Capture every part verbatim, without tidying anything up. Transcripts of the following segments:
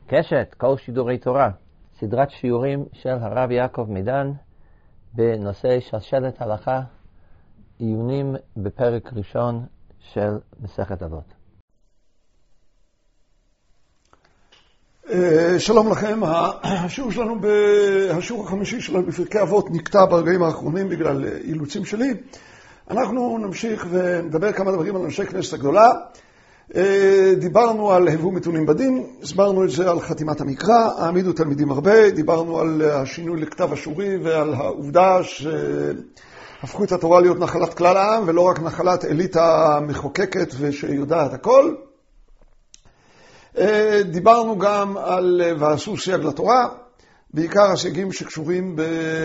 קשת, כל שידורי תורה, סדרת שיעורים של הרב יעקב מידן בנושא שלשלת הלכה, עיונים בפרק ראשון של מסכת אבות. שלום לכם, השיעור שלנו, השיעור החמישי שלנו בפרקי אבות נקטע ברגעים האחרונים בגלל אילוצים שלי. אנחנו נמשיך ונדבר כמה דברים על אנשי כנסת הגדולה. דיברנו על הבו מתונים בדין, הסברנו את זה על חתימת המקרא, העמידו תלמידים הרבה, דיברנו על השינוי לכתב אשורי ועל העובדה שהפכו את התורה להיות נחלת כלל העם ולא רק נחלת אליטה מחוקקת ושיודעת הכל. דיברנו גם על ועשו סייג לתורה, בעיקר הסייגים שקשורים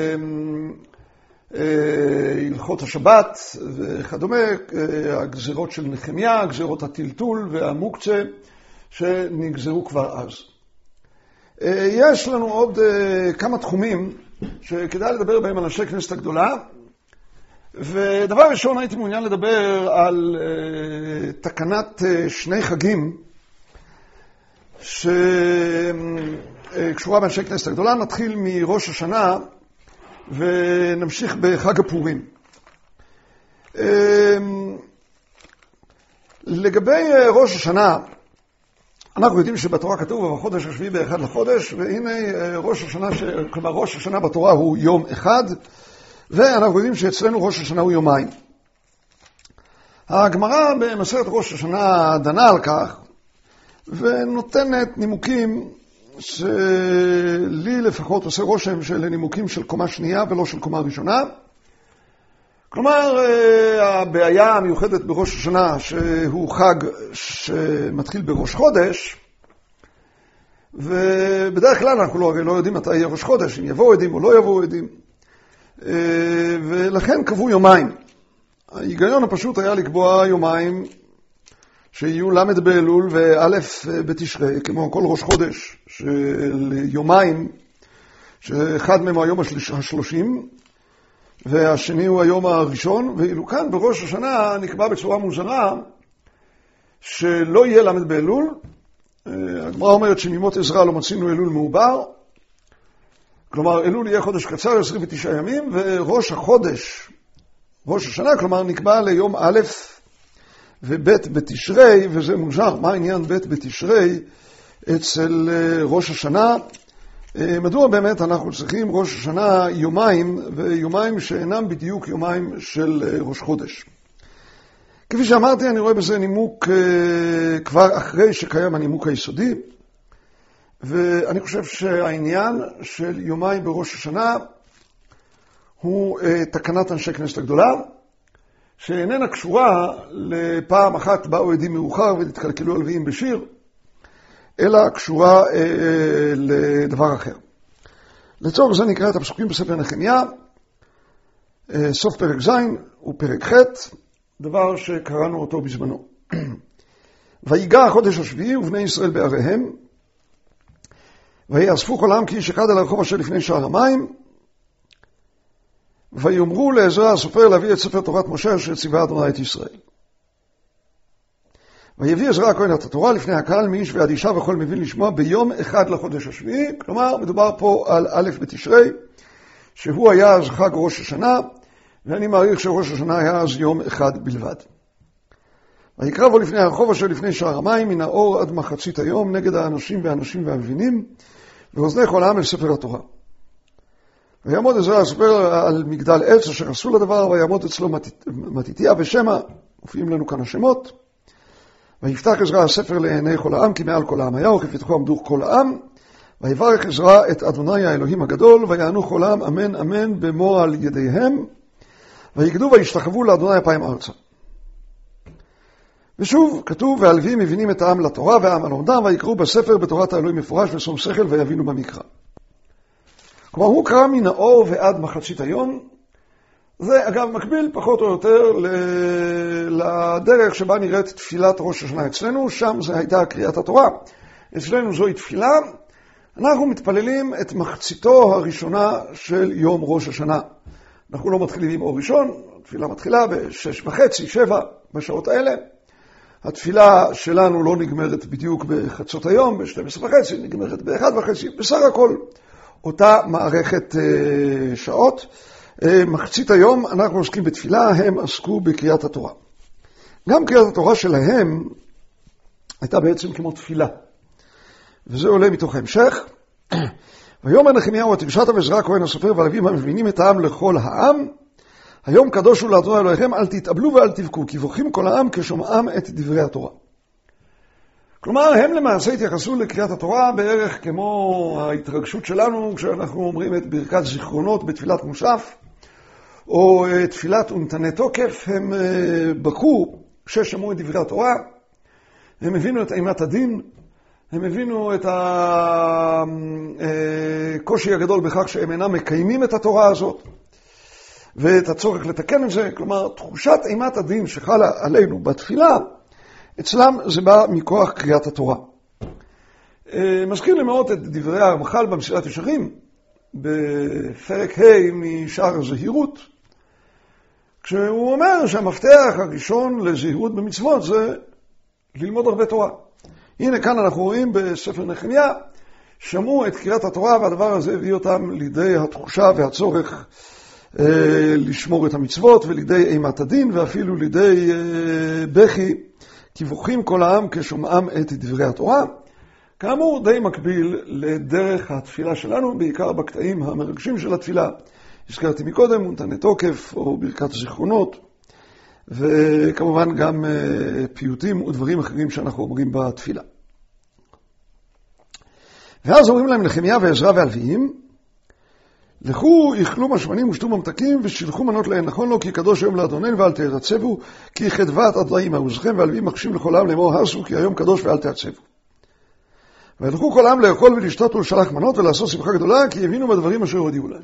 בהלכות השבת וכדומה, הגזירות של נחמיה, גזירות הטלטול והמוקצה שנגזרו כבר אז. יש לנו עוד כמה תחומים שכדאי לדבר בהם על אנשי כנסת הגדולה, ודבר ראשון הייתי מעוניין לדבר על תקנת שני חגים שקשורה באנשי כנסת הגדולה. נתחיל מראש השנה ונמשיך בחג הפורים. לגבי ראש השנה, אנחנו יודעים שבתורה כתוב בחודש השביעי באחד לחודש, והנה ראש השנה, כלומר ראש השנה בתורה הוא יום אחד, ואנחנו יודעים שאצלנו ראש השנה הוא יומיים. הגמרא במסכת ראש השנה דנה על כך, ונותנת נימוקים שלי לפחות עושה רושם של נימוקים של קומה שנייה ולא של קומה ראשונה. כלומר, הבעיה המיוחדת בראש השנה שהוא חג שמתחיל בראש חודש, ובדרך כלל אנחנו לא, הרי לא יודעים מתי יהיה ראש חודש, אם יבואו עדים או לא יבואו עדים, ולכן קבעו יומיים. ההיגיון הפשוט היה לקבוע יומיים שיהיו למד באלול ואלף בתשרי, כמו כל ראש חודש של יומיים, שאחד מהם הוא היום השלושים, והשני הוא היום הראשון, ואילו כאן בראש השנה נקבע בצורה מוזרה, שלא יהיה למד באלול. הגמרא אומרת שמימות עזרא לא מצינו אלול מעובר, כלומר אלול יהיה חודש קצר, עשרים ותשעה ימים, וראש החודש, ראש השנה, כלומר נקבע ליום א' ובית בתשרי, וזה מוזר, מה העניין בית בתשרי אצל ראש השנה? מדוע באמת אנחנו צריכים ראש השנה יומיים, ויומיים שאינם בדיוק יומיים של ראש חודש? כפי שאמרתי, אני רואה בזה נימוק כבר אחרי שקיים הנימוק היסודי, ואני חושב שהעניין של יומיים בראש השנה הוא תקנת אנשי כנסת הגדולה, שאיננה קשורה לפעם אחת באו עדים מאוחר ונתקלקלו הלוויים בשיר, אלא קשורה אה, לדבר אחר. לצורך זה נקרא את הפסוקים בספר נחמיה, אה, סוף פרק ז' ופרק ח', דבר שקראנו אותו בזמנו. ויגע החודש השביעי ובני ישראל בעריהם, ויאספו כל העם כי איש אחד על הרחוב אשר לפני שער המים, ויאמרו לעזרא הסופר להביא את ספר תורת משה אשר ציווה אדוני את ישראל. ויביא עזרא הכהן את התורה לפני הקהל מאיש ועד אישה וכל מבין לשמוע ביום אחד לחודש השביעי. כלומר, מדובר פה על א' בתשרי, שהוא היה אז חג ראש השנה, ואני מעריך שראש השנה היה אז יום אחד בלבד. ויקרא בו לפני הרחוב אשר לפני שער המים מן האור עד מחצית היום נגד האנשים והאנשים והמבינים, ואוזני כל העם אל ספר התורה. ויעמוד עזרא הסופר על מגדל עץ אשר עשו לדבר, ויעמוד אצלו מתתיה ושמע, מופיעים לנו כאן השמות. ויפתח עזרא הספר לעיני כל העם, כי מעל כל העם היה, וכפתחו עמדו כל העם. ויברך עזרא את אדוני האלוהים הגדול, ויענו כל העם אמן אמן במועל ידיהם, ויגדו וישתחוו לאדוני אפיים ארצה. ושוב כתוב, והלוויים מבינים את העם לתורה, והעם הלומדם, ויקראו בספר בתורת האלוהים מפורש ושום שכל, ויבינו במקרא. כלומר, הוא קרא מן האור ועד מחצית היום. זה אגב מקביל פחות או יותר לדרך שבה נראית תפילת ראש השנה אצלנו, שם זה הייתה קריאת התורה. אצלנו זוהי תפילה, אנחנו מתפללים את מחציתו הראשונה של יום ראש השנה. אנחנו לא מתחילים עם אור ראשון, התפילה מתחילה בשש וחצי, שבע, בשעות האלה. התפילה שלנו לא נגמרת בדיוק בחצות היום, ב-שתים עשרה וחצי, נגמרת ב-אחת וחצי, בסך הכל אותה מערכת אה, שעות. אה, מחצית היום אנחנו עוסקים בתפילה, הם עסקו בקריאת התורה. גם קריאת התורה שלהם הייתה בעצם כמו תפילה. וזה עולה מתוך ההמשך. ויאמר נחמיהו ותגשת ועזרא הכהן הסופר והלווים המבינים את העם לכל העם, היום קדוש הוא לאדוני אלוהיכם, אל תתאבלו ואל תבכו, כי בוכים כל העם כשומעם את דברי התורה. כלומר, הם למעשה התייחסו לקריאת התורה בערך כמו ההתרגשות שלנו כשאנחנו אומרים את ברכת זיכרונות בתפילת מוסף, או תפילת ונתני תוקף. הם בכו כששמעו את דברי התורה, הם הבינו את אימת הדין, הם הבינו את הקושי הגדול בכך שהם אינם מקיימים את התורה הזאת, ואת הצורך לתקן את זה. כלומר, תחושת אימת הדין שחלה עלינו בתפילה, אצלם זה בא מכוח קריאת התורה. מזכיר לי מאוד את דברי הרמח"ל במסילת ישרים, בפרק ה' משער הזהירות, כשהוא אומר שהמפתח הראשון לזהירות במצוות זה ללמוד הרבה תורה. הנה כאן אנחנו רואים בספר נחמיה, שמעו את קריאת התורה, והדבר הזה הביא אותם לידי התחושה והצורך אה, לשמור את המצוות, ולידי אימת הדין, ואפילו לידי אה, בכי, כי בוכים כל העם כשומעם את דברי התורה. כאמור, די מקביל לדרך התפילה שלנו, בעיקר בקטעים המרגשים של התפילה. הזכרתי מקודם, ונתני תוקף, או ברכת הזיכרונות, וכמובן גם פיוטים ודברים אחרים שאנחנו אומרים בתפילה. ואז אומרים להם נחמיה ועזרא והלוויים, לכו יאכלו משמנים ושתו ממתקים ושילחו מנות להן, נכון לו כי קדוש היום לאדוננו ואל תעצבו, כי חדבת אדוני מעוזכם, והלוויים מקשים לכל העם לאמור הרסו כי היום קדוש ואל תעצבו. וילכו כל העם לאכול ולשתות ולשלח מנות ולעשות שמחה גדולה, כי הבינו בדברים אשר הודיעו להם.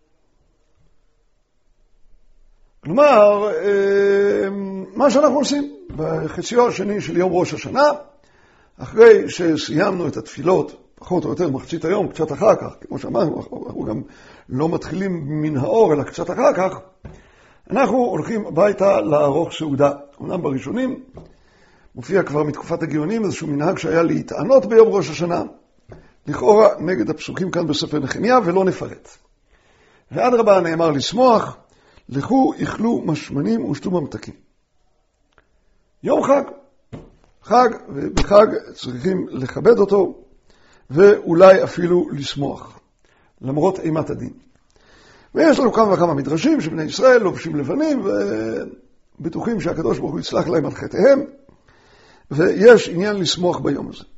כלומר, מה שאנחנו עושים בחציו השני של יום ראש השנה, אחרי שסיימנו את התפילות, פחות או יותר מחצית היום, קצת אחר כך, כמו שאמרנו, אנחנו גם לא מתחילים מן האור, אלא קצת אחר כך, אנחנו הולכים הביתה לערוך סעודה. אומנם בראשונים מופיע כבר מתקופת הגאונים איזשהו מנהג שהיה להתענות ביום ראש השנה, לכאורה נגד הפסוקים כאן בספר נחמיה, ולא נפרט. ועד רבה נאמר לשמוח, לכו יאכלו משמנים ושתו ממתקים. יום חג, חג, ובחג צריכים לכבד אותו, ואולי אפילו לשמוח, למרות אימת הדין. ויש לנו כמה וכמה מדרשים שבני ישראל לובשים לבנים, ובטוחים שהקדוש ברוך הוא יצלח להם על חטאיהם, ויש עניין לשמוח ביום הזה.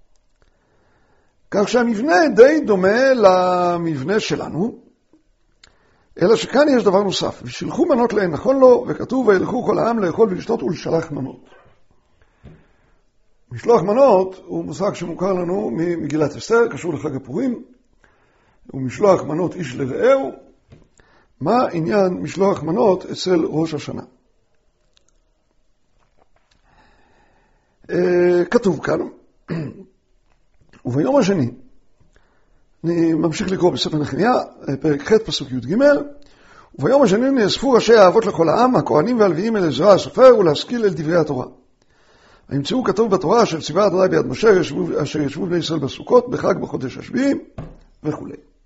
כך שהמבנה די דומה למבנה שלנו, אלא שכאן יש דבר נוסף, ושילחו מנות להן, נכון לו, וכתוב וילכו כל העם לאכול ולשתות ולשלח מנות. משלוח מנות הוא מושג שמוכר לנו ממגילת אסתר, קשור לחג הפורים, הוא משלוח מנות איש לרעהו. מה עניין משלוח מנות אצל ראש השנה? כתוב כאן, וביום השני, אני ממשיך לקרוא בספר נחמיה, פרק ח' פסוק י' ג', וביום השני נאספו ראשי האבות לכל העם, הכהנים והלוויים אל עזרא הסופר, ולהשכיל אל דברי התורה. ימצאו כתוב בתורה של ציווה אדוני ביד משה, אשר ישבו בני ישראל בסוכות, בחג בחודש השביעי, וכו'.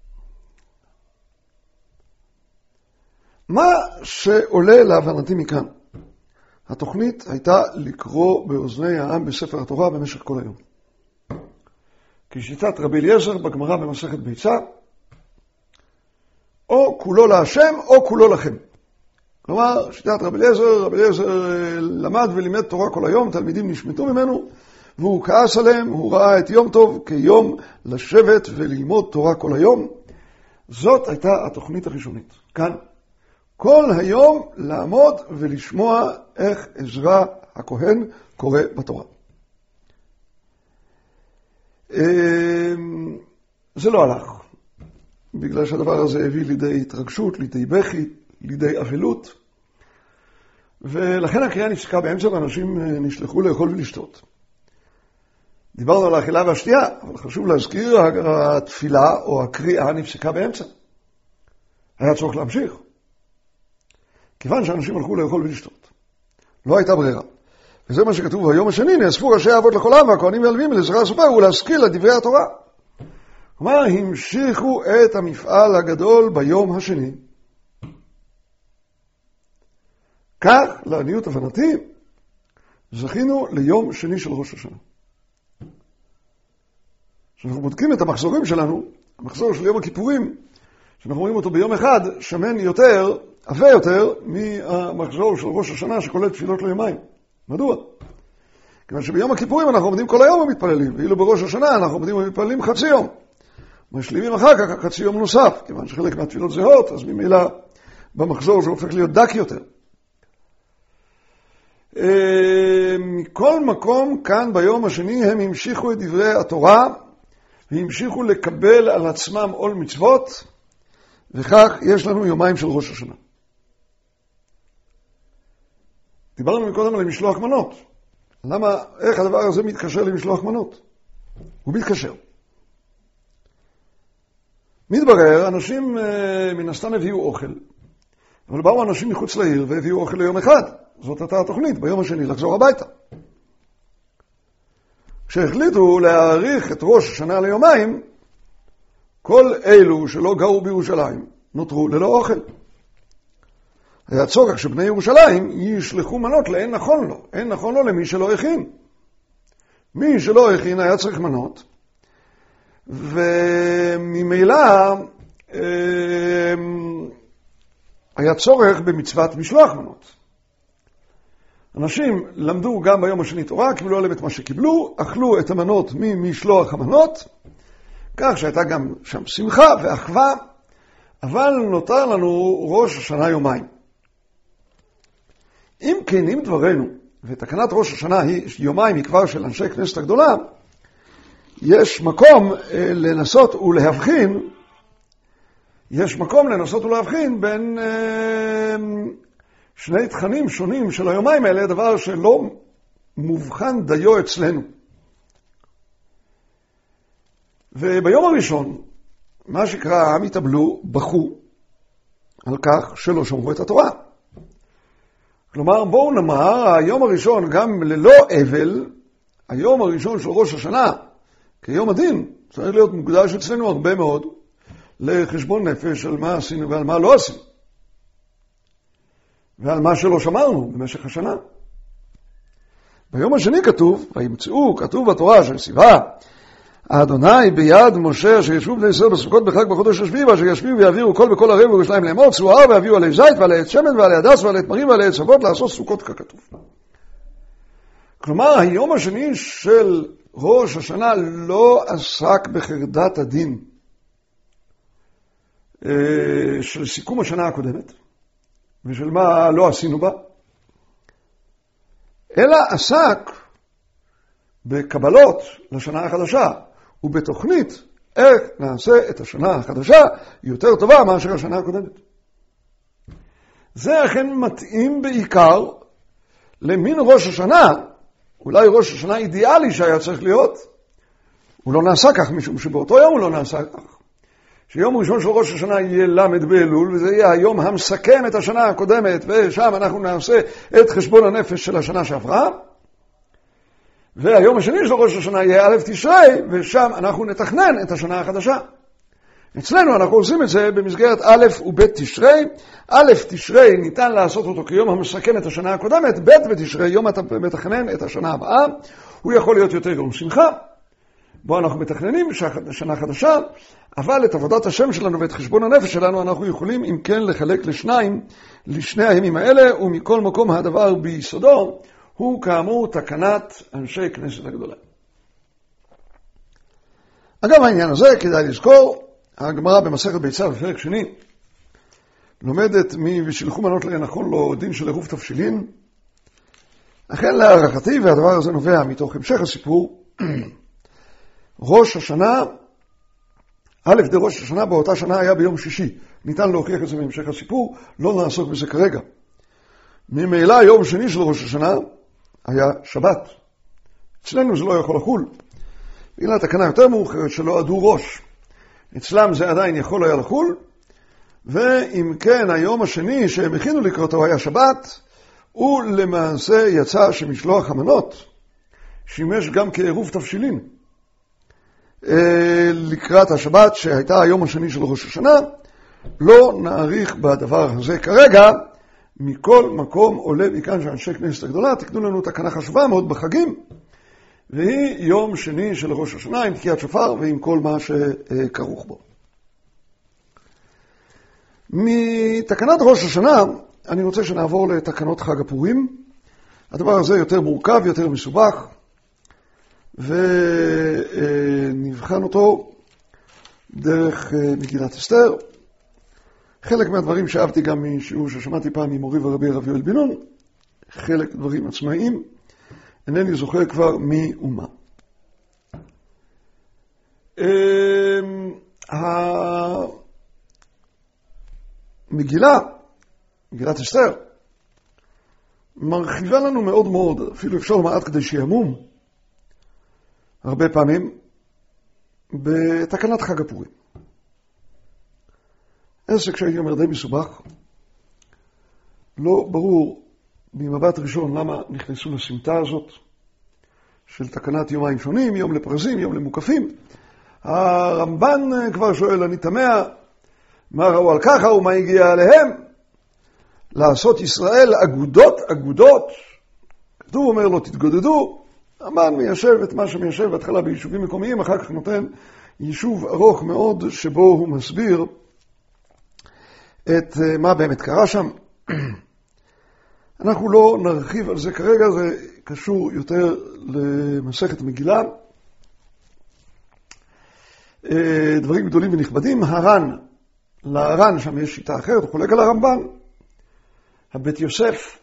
מה שעולה להבנתי מכאן, התוכנית הייתה לקרוא באוזני העם בספר התורה במשך כל היום. כשיטת רבי אליעזר בגמרא במסכת ביצה, או כולו להשם או כולו לכם. כלומר, שיטת רבי אליעזר, רבי אליעזר למד ולימד תורה כל היום, תלמידים נשמטו ממנו, והוא כעס עליהם, הוא ראה את יום טוב כיום לשבת וללמוד תורה כל היום. זאת הייתה התוכנית הראשונית. כאן, כל היום לעמוד ולשמוע איך עזרא הכהן קורא בתורה. זה לא הלך, בגלל שהדבר הזה הביא לידי התרגשות, לידי בכי, לידי אבלות, ולכן הקריאה נפסקה באמצע ואנשים נשלחו לאכול ולשתות. דיברנו על האכילה והשתייה, אבל חשוב להזכיר, התפילה או הקריאה נפסקה באמצע. היה צורך להמשיך, כיוון שאנשים הלכו לאכול ולשתות. לא הייתה ברירה. וזה מה שכתוב ביום השני, נאספו ראשי האבות לכל העם והכהנים והלוויים לזכר הסופה ולהשכיל את דברי התורה. כלומר, המשיכו את המפעל הגדול ביום השני. כך, לעניות הבנתי, זכינו ליום שני של ראש השנה. כשאנחנו בודקים את המחזורים שלנו, המחזור של יום הכיפורים, שאנחנו רואים אותו ביום אחד, שמן יותר, עבה יותר, מהמחזור של ראש השנה שכולל תפילות ליומיים. מדוע? כיוון שביום הכיפורים אנחנו עומדים כל היום ומתפללים, ואילו בראש השנה אנחנו עומדים ומתפללים חצי יום. משלימים אחר כך חצי יום נוסף, כיוון שחלק מהתפילות זהות, אז ממילא במחזור זה הופך להיות דק יותר. מכל מקום כאן ביום השני הם המשיכו את דברי התורה, והמשיכו לקבל על עצמם עול מצוות, וכך יש לנו יומיים של ראש השנה. דיברנו מקודם על משלוח מנות. למה, איך הדבר הזה מתקשר למשלוח מנות? הוא מתקשר. מתברר, אנשים מן הסתם הביאו אוכל, אבל באו אנשים מחוץ לעיר והביאו אוכל ליום אחד. זאת הייתה התוכנית, ביום השני לחזור הביתה. כשהחליטו להאריך את ראש השנה ליומיים, כל אלו שלא גרו בירושלים נותרו ללא אוכל. היה צורך שבני ירושלים ישלחו מנות לאין נכון לו, אין נכון לו למי שלא הכין. מי שלא הכין היה צריך מנות, וממילא היה צורך במצוות משלוח מנות. אנשים למדו גם ביום השני תורה, קיבלו עליהם את מה שקיבלו, אכלו את המנות ממשלוח המנות, כך שהייתה גם שם שמחה ואחווה, אבל נותר לנו ראש השנה יומיים. אם כן, אם דברנו, ותקנת ראש השנה היא יומיים היא כבר של אנשי כנסת הגדולה, יש מקום לנסות ולהבחין, יש מקום לנסות ולהבחין בין שני תכנים שונים של היומיים האלה, דבר שלא מובחן דיו אצלנו. וביום הראשון, מה שקרא העם התאבלו, בכו על כך שלא שמרו את התורה. כלומר, בואו נאמר, היום הראשון גם ללא אבל, היום הראשון של ראש השנה, כיום הדין, צריך להיות מוקדש אצלנו הרבה מאוד לחשבון נפש על מה עשינו ועל מה לא עשינו. ועל מה שלא שמרנו במשך השנה. ביום השני כתוב, וימצאו, כתוב בתורה של סיבה, האדוני ביד משה אשר ישבו בני ישראל בסוכות בחג בחודש השביעי, ואשר ישביעו ויעבירו כל בכל ערב וירושלים לאמור, צאו ההר ויביאו עלי זית ועלי עץ שמן ועלי הדס ועלי תמרים ועלי עץ אבות לעשות סוכות ככתוב. כלומר, היום השני של ראש השנה לא עסק בחרדת הדין של סיכום השנה הקודמת, ושל מה לא עשינו בה, אלא עסק בקבלות לשנה החדשה, ובתוכנית איך נעשה את השנה החדשה יותר טובה מאשר השנה הקודמת. זה אכן מתאים בעיקר למין ראש השנה, אולי ראש השנה אידיאלי שהיה צריך להיות, הוא לא נעשה כך משום שבאותו יום הוא לא נעשה כך. שיום ראשון של ראש השנה יהיה למד באלול, וזה יהיה היום המסכם את השנה הקודמת, ושם אנחנו נעשה את חשבון הנפש של השנה שעברה. והיום השני של ראש השנה יהיה א' תשרי, ושם אנחנו נתכנן את השנה החדשה. אצלנו אנחנו עושים את זה במסגרת א' וב' תשרי. א' תשרי ניתן לעשות אותו כיום המסכם את השנה הקודמת, ב' ותשרי יום מתכנן את השנה הבאה. הוא יכול להיות יותר יום שמחה, בו אנחנו מתכננים שנה חדשה, אבל את עבודת השם שלנו ואת חשבון הנפש שלנו אנחנו יכולים אם כן לחלק לשניים, לשני הימים האלה, ומכל מקום הדבר ביסודו הוא כאמור תקנת אנשי כנסת הגדולה. אגב העניין הזה כדאי לזכור, הגמרא במסכת ביצה בפרק שני לומדת מי ושילחו מנות לאין נכון לו דין של עירוב תבשילין. אכן להערכתי, והדבר הזה נובע מתוך המשך הסיפור, ראש השנה, א' דה ראש השנה באותה שנה היה ביום שישי. ניתן להוכיח את זה מהמשך הסיפור, לא נעסוק בזה כרגע. ממילא יום שני של ראש השנה היה שבת. אצלנו זה לא יכול לחול. בגלל התקנה יותר מאוחרת שלא עדו ראש. אצלם זה עדיין יכול היה לחול, ואם כן היום השני שהם הכינו לקראתו היה שבת, ולמעשה יצא שמשלוח המנות שימש גם כעירוב תבשילין לקראת השבת שהייתה היום השני של ראש השנה. לא נאריך בדבר הזה כרגע. מכל מקום עולה מכאן שאנשי כנסת הגדולה תקנו לנו תקנה חשובה מאוד בחגים, והיא יום שני של ראש השנה עם תקיעת שופר ועם כל מה שכרוך בו. מתקנת ראש השנה אני רוצה שנעבור לתקנות חג הפורים. הדבר הזה יותר מורכב, יותר מסובך, ונבחן אותו דרך מגילת אסתר. חלק מהדברים שאהבתי גם משיעור ששמעתי פעם ממורי ורבי הרב יואל בן נון, חלק דברים עצמאיים, אינני זוכר כבר מי ומה. המגילה, מגילת אסתר, מרחיבה לנו מאוד מאוד, אפילו אפשר לומר עד כדי שיעמום, הרבה פעמים, בתקנת חג הפורים. עסק שהייתי אומר די מסובך, לא ברור ממבט ראשון למה נכנסו לסמטה הזאת של תקנת יומיים שונים, יום לפרזים, יום למוקפים. הרמב"ן כבר שואל, אני תמה, מה ראו על ככה ומה הגיע עליהם? לעשות ישראל אגודות, אגודות. כתוב אומר לו, תתגודדו. הרמב"ן מיישב את מה שמיישב בהתחלה ביישובים מקומיים, אחר כך נותן יישוב ארוך מאוד שבו הוא מסביר את מה באמת קרה שם. אנחנו לא נרחיב על זה כרגע, זה קשור יותר למסכת מגילה. דברים גדולים ונכבדים. הר"ן, להר"ן שם יש שיטה אחרת, הוא חולק על הרמב"ן. הבית יוסף,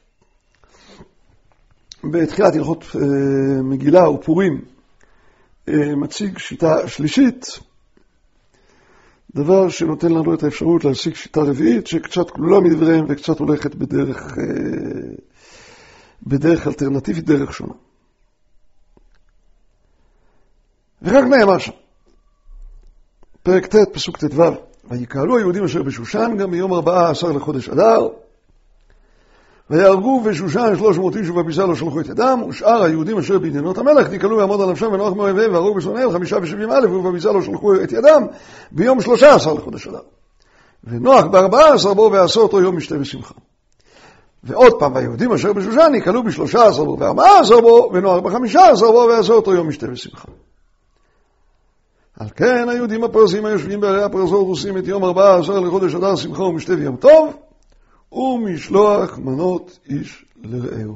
בתחילת הלכות מגילה ופורים, מציג שיטה שלישית, דבר שנותן לנו את האפשרות להשיג שיטה רביעית, שקצת כלולה מדבריהם וקצת הולכת בדרך, בדרך אלטרנטיבית, דרך שונה. ורק נאמר שם, פרק ט' פסוק ט"ו, ויקהלו היהודים אשר בשושן גם ביום ארבעה עשר לחודש אדר, ויהרגו בשושן שלוש מאות איש ובביזה לא שלחו את ידם, ושאר היהודים אשר בעניינות המלך נקהלו ויעמוד על נפשם ונוח מאויביהם והרגו בשונאיהם חמישה ושבעים אלף ובביזה לא שלחו את ידם ביום שלושה עשר לחודש אדר. ונוח בארבעה עשר בו ועשה אותו יום משתה ושמחה. ועוד פעם, והיהודים אשר בשושן נקהלו בשלושה עשר בו וארבעה עשר בו ונוח בחמישה עשר בו ועשה אותו יום משתה ושמחה. על כן היהודים הפרזים היושבים בערי הפרזות עושים את יום ארבעה עשר לחודש אדר שמחה ומשתה ויום טוב, ומשלוח מנות איש לרעהו.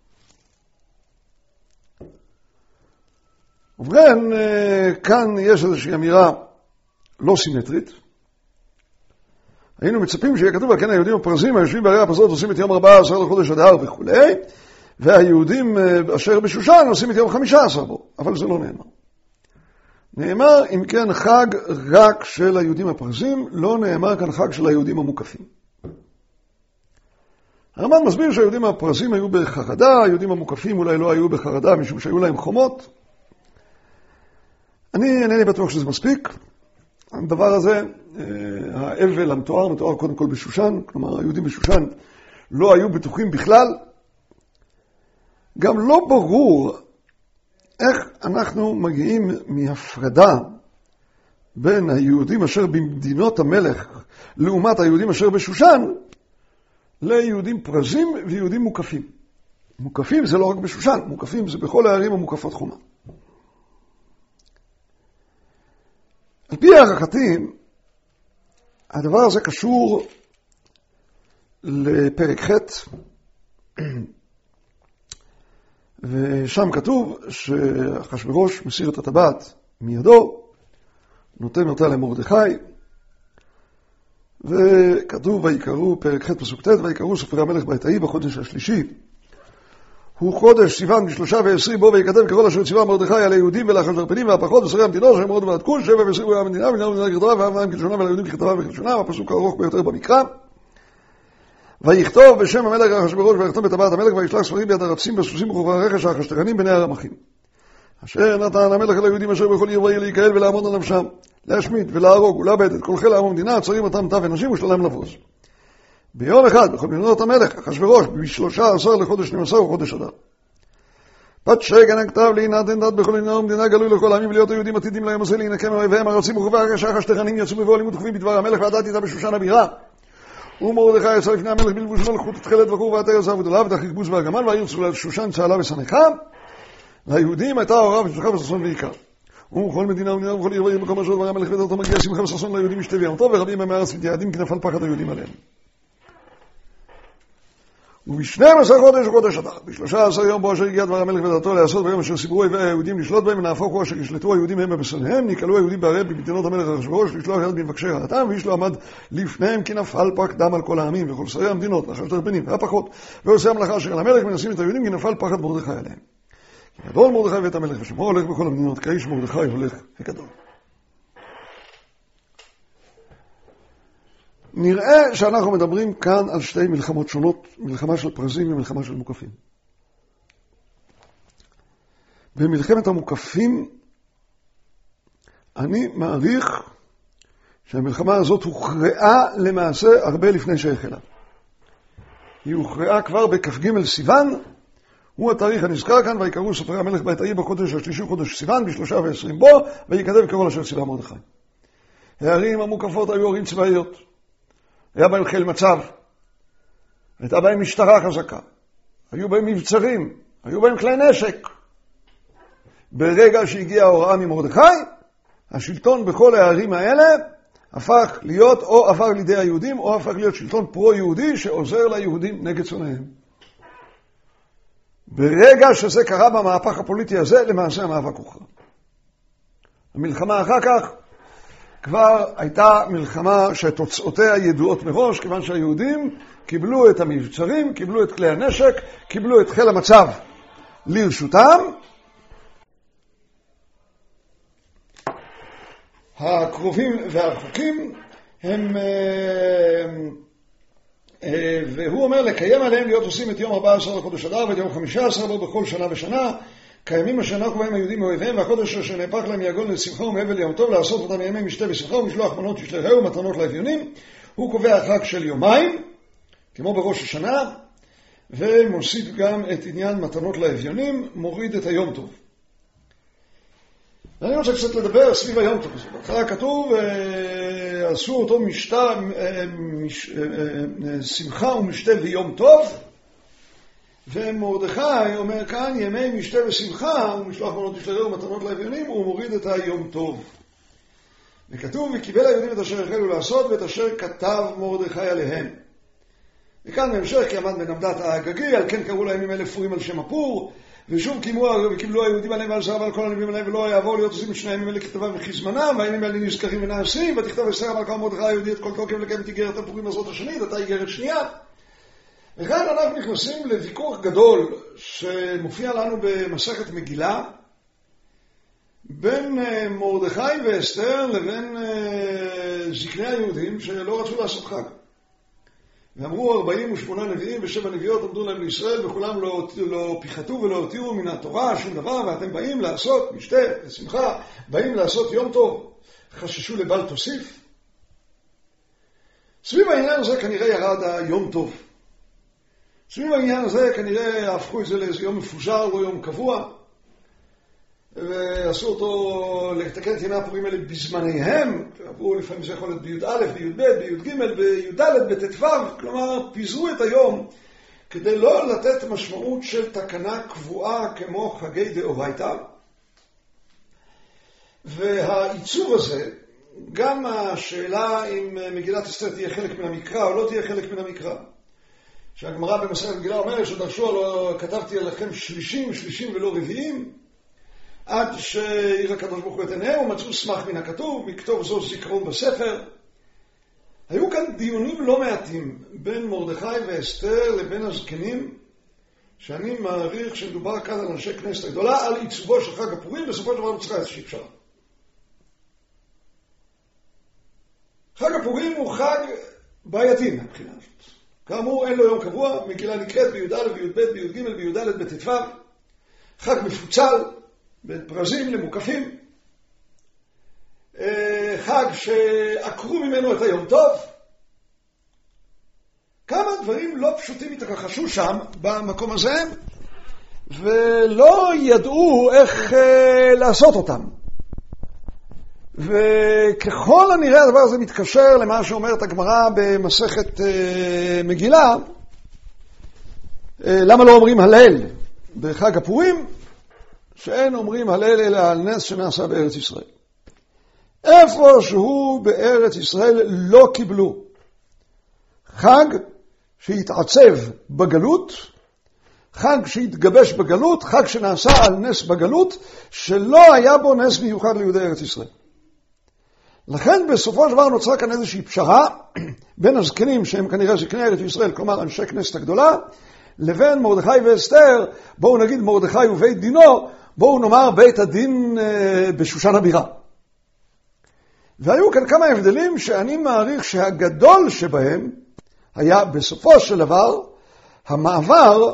ובכן, כאן יש איזושהי אמירה לא סימטרית. היינו מצפים שיהיה כתוב, כן, היהודים הפרזים היושבים בערי הפרזות עושים את יום ארבעה עשר לחודש אדר וכו', והיהודים אשר בשושן עושים את יום חמישה עשר בו, אבל זה לא נאמר. נאמר, אם כן, חג רק של היהודים הפרזים, לא נאמר כאן חג של היהודים המוקפים. הרמב"ן מסביר שהיהודים הפרזים היו בחרדה, היהודים המוקפים אולי לא היו בחרדה משום שהיו להם חומות. אני אינני בטוח שזה מספיק. הדבר הזה, האבל המתואר, מתואר קודם כל בשושן, כלומר היהודים בשושן לא היו בטוחים בכלל. גם לא ברור איך אנחנו מגיעים מהפרדה בין היהודים אשר במדינות המלך לעומת היהודים אשר בשושן, ליהודים פרזים ויהודים מוקפים. מוקפים זה לא רק בשושן, מוקפים זה בכל הערים המוקפות חומה. על פי הערכתי, הדבר הזה קשור לפרק ח', ושם כתוב שאחשוורוש מסיר את הטבעת מידו, נותן אותה למרדכי, וכתוב ויקראו, פרק ח' פסוק ט', ויקראו סופרי המלך בעת ההיא בחודש השלישי. הוא חודש סיוון בשלושה ועשרים בו ויקדם ככל אשר ציווה מרדכי על היהודים ולאחשוורוש והפחות ושרי המדינות שהם מאוד ועד כוש, שבע ועשרים הוא המדינה ולמדינה המדינה ככתבה והעם כלשונה וליהודים ככתבה וכלשונה, הפסוק הארוך ביותר במקרא. ויכתוב בשם המלך אחשוורוש ויחתום בטבעת המלך וישלח ספרים ביד הרצים בסוסים וכוכבי רכש האחשתרנים בני הרמחים. אשר נתן המלך אל היהודים אשר בכל עיר ועיר להיקהל ולעמוד על נפשם, להשמיד ולהרוג ולאבד את כל חיל העם המדינה, הצרים אותם טף ונשים ושללם לבוז. ביום אחד, בכל מדינות המלך, אחשוורוש, בשלושה עשר לחודש שנים עשר וחודש אדר. בת שגן הכתב להינתן דת בכל מדינה ומדינה גלוי לכל העמים ולהיות היהודים עתידים להם עושה להינקם מאויביהם הרצים וכבר כשח השטחנים יצאו בבוא לימוד כתובים בדבר המלך ועדת איתה בשושן הבירה. ומרדכי יצא לפני המלך בלבוש מלכות תכלת וחור ועתה יצא עבודליו ותחיק בוז והגמל והעיר צולה שושן צהלה ושמחה. ליהודים הייתה הוראה ושמחה וששון ועיקר. ובכל מדינה ומדינה ובכל עיר ועיר בכל משהו דבר המלך ודרתו מגיע שמחה וששון ליהודים משתה ויום טוב ורבים מהם הארץ מתייעדים כי נפל פחד היהודים עליהם. ובשנים עשר חודש וחודש אדר, בשלושה עשר יום בו אשר הגיע דבר המלך ודרתו לעשות ביום אשר סיפרו אויבי היהודים לשלוט בהם ונהפוכו אשר ישלטו היהודים הם בבשריהם, נקהלו היהודים בערי במדינות המלך אחשוורוש לשלוח יד במבקשי רעתם ואיש לא עמד לפניהם כי נפל פח דם על כל העמים וכל שרי המדינות נחש תרפנים והפחות ועושה המלאכה אשר על המלך מנסים את היהודים כי נפל פחד מרדכי עליהם. כי גדול מרדכי ואת המלך ושמו הולך בכל המדינות כאיש מרדכי הולך וגדול. נראה שאנחנו מדברים כאן על שתי מלחמות שונות, מלחמה של פרזים ומלחמה של מוקפים. במלחמת המוקפים אני מעריך שהמלחמה הזאת הוכרעה למעשה הרבה לפני שהחלה. היא הוכרעה כבר בכ"ג סיוון, הוא התאריך הנזכר כאן, ויקראו סופרי המלך בעת ההיא בחודש השלישי חודש סיוון בשלושה ועשרים בו, ויקדם קראו אשר ציווה מרדכי. הערים המוקפות היו ערים צבאיות. היה בהם חיל מצב, הייתה בהם משטרה חזקה, היו בהם מבצרים, היו בהם כלי נשק. ברגע שהגיעה ההוראה ממרדכי, השלטון בכל הערים האלה הפך להיות או הפך לידי היהודים או הפך להיות שלטון פרו-יהודי שעוזר ליהודים נגד שונאיהם. ברגע שזה קרה במהפך הפוליטי הזה, למעשה המאבק הוכרע. המלחמה אחר כך כבר הייתה מלחמה שתוצאותיה ידועות מראש, כיוון שהיהודים קיבלו את המבצרים, קיבלו את כלי הנשק, קיבלו את חיל המצב לרשותם. הקרובים והרחוקים הם, והוא אומר לקיים עליהם להיות עושים את יום ארבעה עשר לחודש אדר ואת יום חמישה עשר בו בכל שנה ושנה, קיימים השנה קובעים היהודים מאויביהם, והחודש אשר נהפך להם יגון לשמחה ומהבל ליום טוב, לעשות אותם ימי משתה ושמחה ומשלוח מנות ישלחהו ומתנות לאביונים. הוא קובע חג של יומיים, כמו בראש השנה, ומוסיף גם את עניין מתנות לאביונים, מוריד את היום טוב. ואני רוצה קצת לדבר סביב היום טוב הזה. בהתחלה כתוב, עשו אותו משתה, מש, שמחה ומשתה ויום טוב, ומרדכי אומר כאן ימי משתה ושמחה ומשלוח מנות ישלחהו ומתנות לאביונים, הוא מוריד את היום טוב. וכתוב וקיבל היהודים את אשר החלו לעשות ואת אשר כתב מרדכי עליהם. וכאן בהמשך כי עמד בנמדת האגגי, על כן קראו להם אלה פורים על שם הפור, ושוב קימו וקיבלו היהודים עליהם ועל זרם ועל כל הנביאים עליהם, ולא יעבור להיות עושים את שני הימים האלה כתבם וכזמנם, והימים האלה נזכרים ונעשים, ותכתב אסתר מלכה מרדכי היהודי את כל תוקף לקיים את איגרת הפורים הזאת השנית, אתה איגרת שנייה. וכאן אנחנו נכנסים לוויכוח גדול שמופיע לנו במסכת מגילה בין מרדכי ואסתר לבין זקני היהודים שלא רצו לעשות חג. ואמרו ארבעים ושמונה נביאים ושבע נביאות עמדו להם לישראל וכולם לא, לא פיחתו ולא הותירו מן התורה שום דבר, ואתם באים לעשות משתה ושמחה, באים לעשות יום טוב, חששו לבל תוסיף. סביב העניין הזה כנראה ירד היום טוב. סביב העניין הזה כנראה הפכו את זה לאיזה יום מפוזר או יום קבוע, ועשו אותו לתקן את ימי הפורים האלה בזמניהם, עברו לפעמים זה יכול להיות בי"א, בי"ב, בי"ג, בי"ד, בט"ו, כלומר פיזרו את היום כדי לא לתת משמעות של תקנה קבועה כמו חגי דאורייתא. והעיצוב הזה, גם השאלה אם מגילת אסתר תהיה חלק מן המקרא או לא תהיה חלק מן המקרא, שהגמרא במסכת מגילה אומרת שדרשו עלו, כתבתי עליכם שלישים, שלישים ולא רביעים, עד שהאיר הקדוש ברוך הוא את עיניהם ומצאו סמך מן הכתוב, מכתוב זו זיכרון בספר. היו כאן דיונים לא מעטים בין מרדכי ואסתר לבין הזקנים, שאני מעריך שמדובר כאן על אנשי כנסת הגדולה, על עיצובו של חג הפורים, בסופו של דבר מצריך איזושהי פשרה. חג הפורים הוא חג בעייתי מהבחינה הזאת. כאמור, אין לו יום קבוע, מגילה נקראת בי"א, בי"ב, בי"ג, בי"ד, בט"ו, חג מפוצל, בין פרזים למוקפים, חג שעקרו ממנו את היום טוב. כמה דברים לא פשוטים התרחשו שם במקום הזה, ולא ידעו איך אה, לעשות אותם. וככל הנראה הדבר הזה מתקשר למה שאומרת הגמרא במסכת אה, מגילה, אה, למה לא אומרים הלל בחג הפורים, שאין אומרים הלל אלא על נס שנעשה בארץ ישראל. איפה שהוא בארץ ישראל לא קיבלו חג שהתעצב בגלות, חג שהתגבש בגלות, חג שנעשה על נס בגלות, שלא היה בו נס מיוחד ליהודי ארץ ישראל. לכן בסופו של דבר נוצרה כאן איזושהי פשרה בין הזקנים שהם כנראה זקני ארץ ישראל, כלומר אנשי כנסת הגדולה, לבין מרדכי ואסתר. בואו נגיד מרדכי ובית דינו, בואו נאמר בית הדין בשושן הבירה. והיו כאן כמה הבדלים שאני מעריך שהגדול שבהם היה בסופו של דבר המעבר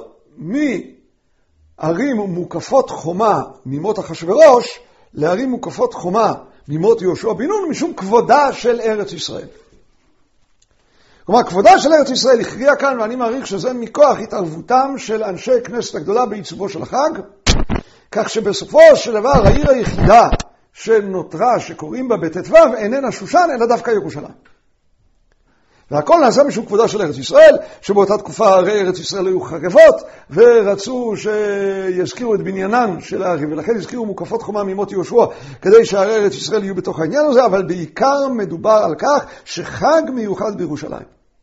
מערים מוקפות חומה ממות אחשוורוש לערים מוקפות חומה ממות יהושע בן נון, משום כבודה של ארץ ישראל. כלומר, כבודה של ארץ ישראל הכריע כאן, ואני מעריך שזה מכוח התערבותם של אנשי כנסת הגדולה בעיצובו של החג, כך שבסופו של דבר העיר היחידה שנותרה שקוראים בה בט"ו איננה שושן, אלא דווקא ירושלים. והכל נעשה משום כבודה של ארץ ישראל, שבאותה תקופה הרי ארץ ישראל היו חרבות, ורצו שיזכירו את בניינן של הערים, ולכן הזכירו מוקפות חומה ממות יהושע, כדי שהרי ארץ ישראל יהיו בתוך העניין הזה, אבל בעיקר מדובר על כך שחג מיוחד בירושלים.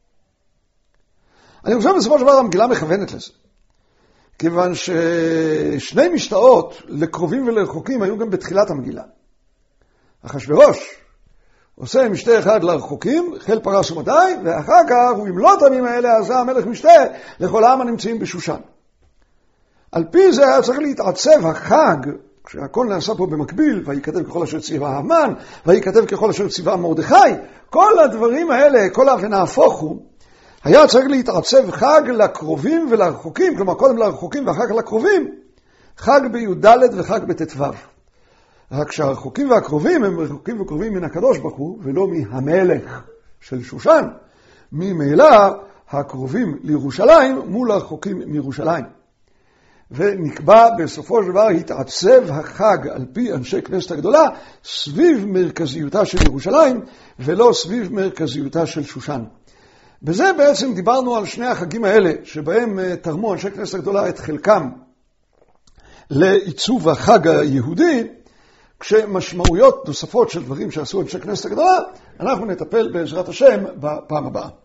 אני חושב בסופו של דבר המגילה מכוונת לזה, כיוון ששני משתאות לקרובים ולרחוקים היו גם בתחילת המגילה. אחשוורוש עושה משתה אחד לרחוקים, חיל פרס ומדי, ואחר כך הוא ימלא את הימים האלה, עשה המלך משתה לכל העם הנמצאים בשושן. על פי זה היה צריך להתעצב החג, כשהכל נעשה פה במקביל, וייכתב ככל אשר ציווה המן, וייכתב ככל אשר ציווה מרדכי, כל הדברים האלה, כל ונהפוך הוא, היה צריך להתעצב חג לקרובים ולרחוקים, כלומר קודם לרחוקים ואחר כך לקרובים, חג בי"ד וחג בט"ו. רק שהרחוקים והקרובים הם רחוקים וקרובים מן הקדוש ברוך הוא, ולא מהמלך של שושן. ממילא הקרובים לירושלים מול הרחוקים מירושלים. ונקבע בסופו של דבר התעצב החג על פי אנשי כנסת הגדולה סביב מרכזיותה של ירושלים, ולא סביב מרכזיותה של שושן. בזה בעצם דיברנו על שני החגים האלה, שבהם תרמו אנשי כנסת הגדולה את חלקם לעיצוב החג היהודי, כשמשמעויות נוספות של דברים שעשו אנשי כנסת הגדולה, אנחנו נטפל בעזרת השם בפעם הבאה.